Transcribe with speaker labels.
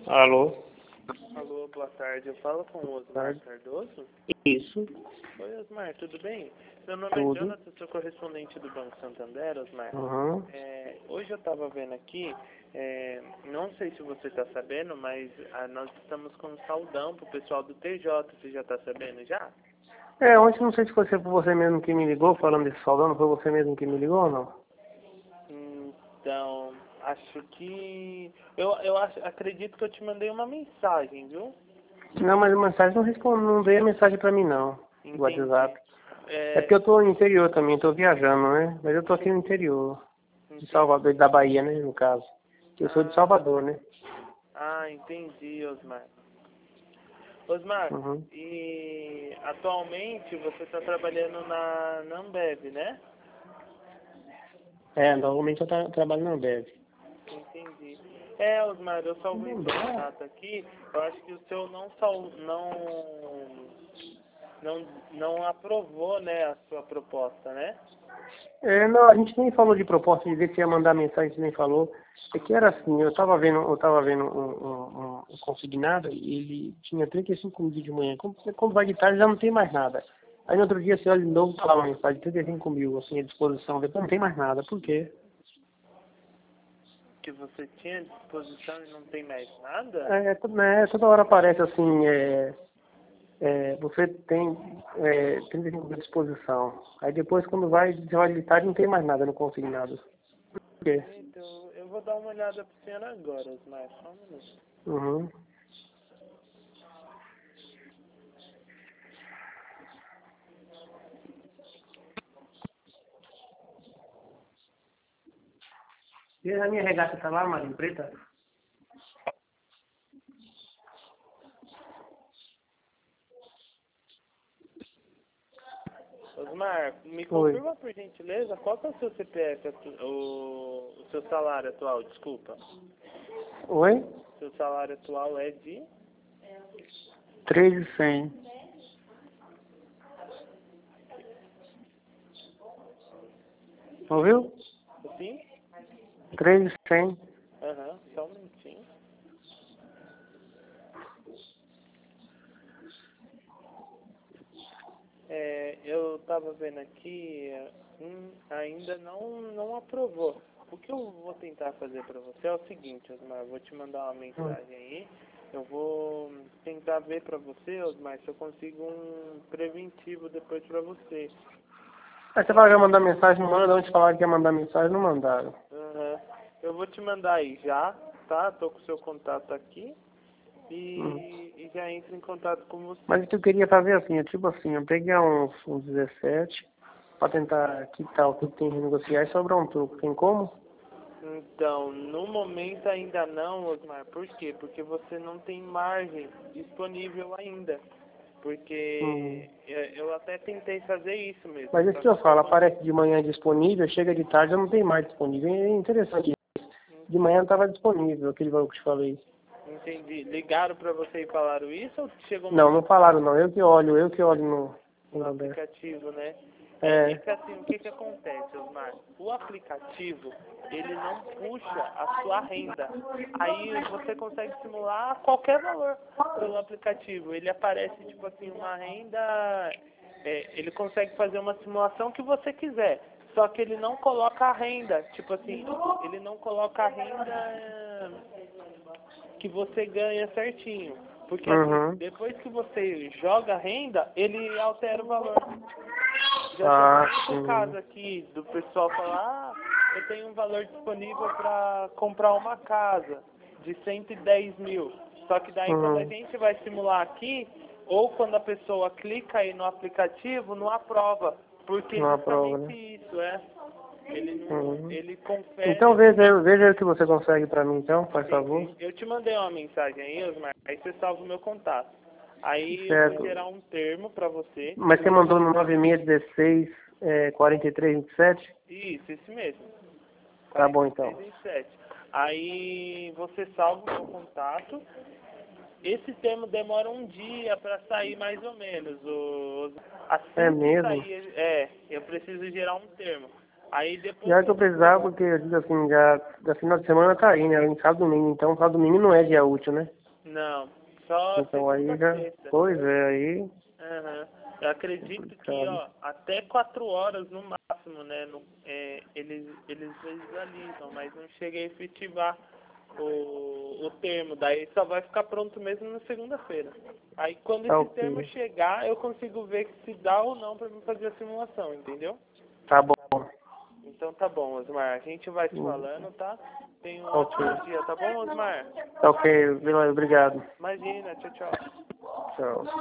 Speaker 1: Alô?
Speaker 2: Alô, boa tarde. Eu falo com o Osmar Cardoso?
Speaker 1: Isso,
Speaker 2: Oi, Osmar, tudo bem? Meu nome é
Speaker 1: tudo.
Speaker 2: Jonathan, sou correspondente do Banco Santander, Osmar.
Speaker 1: Uhum.
Speaker 2: Hoje eu estava vendo aqui, não sei se você está sabendo, mas nós estamos com um saldão pro pessoal do TJ. Você já está sabendo já?
Speaker 1: Ontem não sei se foi você mesmo que me ligou, falando desse saudão, não foi você mesmo que me ligou ou não?
Speaker 2: Então, acho que... acredito que eu te mandei uma mensagem, viu?
Speaker 1: Não, mas a mensagem não veio a mensagem pra mim não, do
Speaker 2: Entendi.
Speaker 1: WhatsApp. É porque eu tô no interior também, tô viajando, né? Mas eu tô aqui no interior, de
Speaker 2: Entendi.
Speaker 1: Salvador, da Bahia, né, no caso. Eu sou de Salvador, né?
Speaker 2: Entendi, Osmar. Osmar,
Speaker 1: Uhum.
Speaker 2: e atualmente você está trabalhando na Ambev, né?
Speaker 1: Normalmente eu trabalho na Ambev.
Speaker 2: Entendi. Osmar, eu salvei seu contato aqui. Eu acho que o seu não aprovou, né, a sua proposta, né?
Speaker 1: Não, a gente nem falou de proposta de ver se ia mandar mensagem, a gente nem falou. É que era assim, eu tava vendo um consignado e ele tinha 35 mil de manhã. Quando vai de tarde já não tem mais nada. Aí no outro dia você olha de novo, tá lá uma mensagem, 35 mil, assim, à disposição. Depois não tem mais nada. Por quê?
Speaker 2: Que você tinha à disposição e não tem mais nada?
Speaker 1: Toda hora aparece assim, você tem 35 mil à disposição. Aí depois quando você olha de tarde não tem mais nada no consignado. Por quê?
Speaker 2: Então, eu vou dar uma olhada pro senhor agora, Osmar, só um minuto.
Speaker 1: Uhum. E a minha regata tá lá, Marinho Preta?
Speaker 2: Osmar, me
Speaker 1: Oi.
Speaker 2: confirma por gentileza qual que é o seu CPF, o seu salário atual, desculpa.
Speaker 1: Oi?
Speaker 2: Seu salário atual é de
Speaker 1: 3.100. Ouviu?
Speaker 2: sim?
Speaker 1: 3.100.
Speaker 2: Aham, só um minutinho. Eu tava vendo aqui, ainda não aprovou. O que eu vou tentar fazer para você é o seguinte, Osmar, eu vou te mandar uma mensagem aí. Eu vou tentar ver para você, Osmar, se eu consigo um preventivo depois para você.
Speaker 1: Aí você vai mandar mensagem, não manda. Antes falaram que ia mandar mensagem, não mandaram.
Speaker 2: Aham. Eu vou te mandar aí já, tá? Tô com o seu contato aqui
Speaker 1: Hum.
Speaker 2: e já entro em contato com
Speaker 1: Mas
Speaker 2: você.
Speaker 1: o que eu queria fazer assim, eu peguei uns 17 pra tentar quitar o que tem que renegociar e sobrar um troco. Tem como?
Speaker 2: Então, no momento ainda não, Osmar. Por quê? Porque você não tem margem disponível ainda.
Speaker 1: Hum.
Speaker 2: Porque eu até tentei fazer isso mesmo.
Speaker 1: Mas isso
Speaker 2: Só
Speaker 1: que
Speaker 2: que
Speaker 1: eu
Speaker 2: eu não
Speaker 1: falo,
Speaker 2: consegui.
Speaker 1: aparece de manhã disponível, chega de tarde já não tem mais disponível. É interessante. De manhã não estava disponível, aquele valor que eu te falei.
Speaker 2: Entendi. Ligaram pra você e falaram isso ou chegou uma
Speaker 1: Não
Speaker 2: mensagem
Speaker 1: falaram não. Eu que olho no
Speaker 2: no
Speaker 1: Roberto.
Speaker 2: aplicativo, né? É
Speaker 1: É.
Speaker 2: que assim, o que que acontece, Osmar? O aplicativo, ele não puxa a sua renda. Aí você consegue simular qualquer valor pelo aplicativo. Ele aparece, tipo assim, uma renda... ele consegue fazer uma simulação que você quiser. Só que ele não coloca a renda. Tipo assim, ele não coloca a renda que você ganha certinho. Porque assim,
Speaker 1: Uhum.
Speaker 2: depois que você joga a renda, ele altera o valor. Já teve
Speaker 1: Ah,
Speaker 2: muito
Speaker 1: sim.
Speaker 2: caso aqui do pessoal falar, eu tenho um valor disponível para comprar uma casa de 110 mil. Só que daí quando a
Speaker 1: Uhum.
Speaker 2: gente vai simular aqui, ou quando a pessoa clica aí no aplicativo, não aprova. Porque
Speaker 1: Não aprova,
Speaker 2: justamente
Speaker 1: né?
Speaker 2: isso, Ele não.
Speaker 1: Uhum.
Speaker 2: Ele confere
Speaker 1: Então veja aí o que você consegue pra mim, então, faz favor.
Speaker 2: Entendi. Eu te mandei uma mensagem aí, Osmar, aí você salva o meu contato. Aí eu vou
Speaker 1: Certo.
Speaker 2: gerar um termo pra você.
Speaker 1: Mas você
Speaker 2: Você
Speaker 1: mandou
Speaker 2: vai...
Speaker 1: no 9616 4327?
Speaker 2: Isso, esse mesmo.
Speaker 1: Tá bom então.
Speaker 2: 4327. Aí você salva o meu contato. Esse termo demora um dia pra sair mais ou menos.
Speaker 1: É
Speaker 2: Assim que
Speaker 1: mesmo?
Speaker 2: sair, eu preciso gerar um termo. Aí depois...
Speaker 1: Já que eu precisava, porque assim, já da final de semana tá aí, né? A gente sabe domingo, então sábado domingo não é dia útil, né?
Speaker 2: Não, só
Speaker 1: Então aí já.
Speaker 2: segunda-feira.
Speaker 1: Pois é, aí.
Speaker 2: Aham. Eu acredito que,
Speaker 1: Complicado.
Speaker 2: ó, até 4 horas no máximo, né? Eles visualizam, mas não chega a efetivar o termo. Daí só vai ficar pronto mesmo na segunda-feira. Aí quando
Speaker 1: Tá
Speaker 2: esse
Speaker 1: ok.
Speaker 2: termo chegar, eu consigo ver se dá ou não pra mim fazer a simulação, entendeu?
Speaker 1: Tá bom.
Speaker 2: Então tá bom, Osmar. A gente vai se falando, tá? Tenha um
Speaker 1: Ok.
Speaker 2: ótimo dia, tá bom, Osmar?
Speaker 1: Tá ok, Vila, obrigado.
Speaker 2: Imagina, tchau, tchau.
Speaker 1: Tchau.